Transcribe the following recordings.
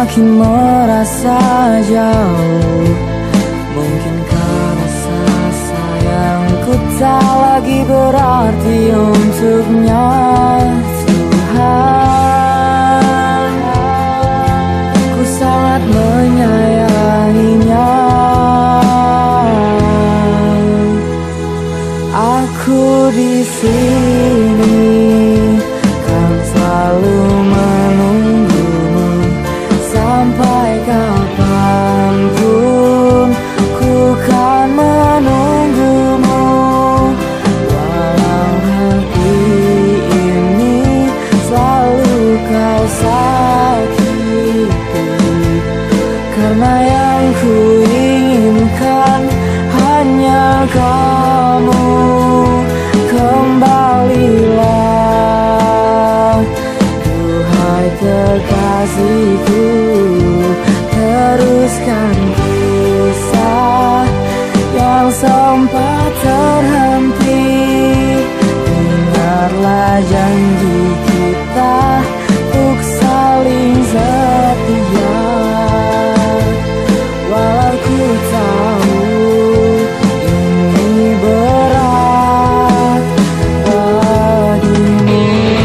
makin merasa jauh. Mungkin rasa sayangku tak lagi berarti untuknya. Tuhan, ku sangat menyayanginya. Aku di sini kan selalu menunggumu sampai kapanpun. Ku kan menunggumu walau hati ini selalu kau sakiti. Karena yang ku inginkan hanya kamu. Kembalilah, duhai kekasihku, teruskan kisah yang sempat terhenti. Ingatlah janji kita untuk saling setia. Walau ku tahu ini berat bagimu.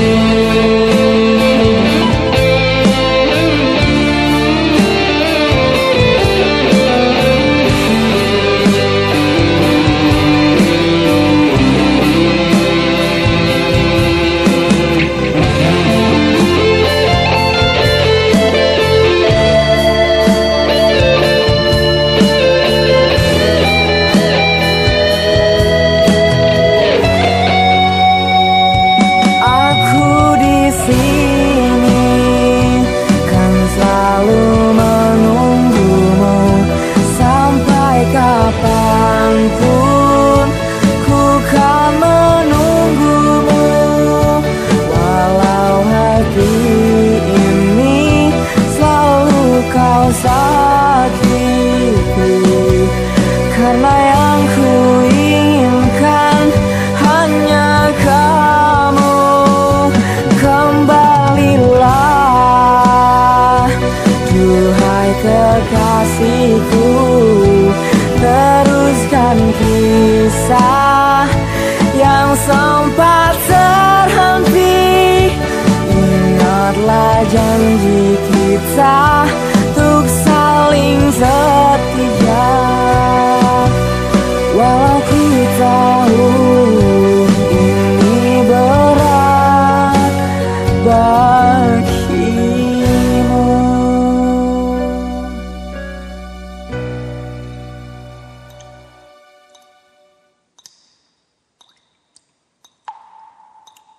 Kapanpun ku kan menunggumu, walau hati ini selalu kau sakiti. Karena yang ku inginkan hanya kamu. Kembalilah, duhai kekasihku, teruskan kisah yang sempat terhenti. Ingatlah janji kita untuk saling setia.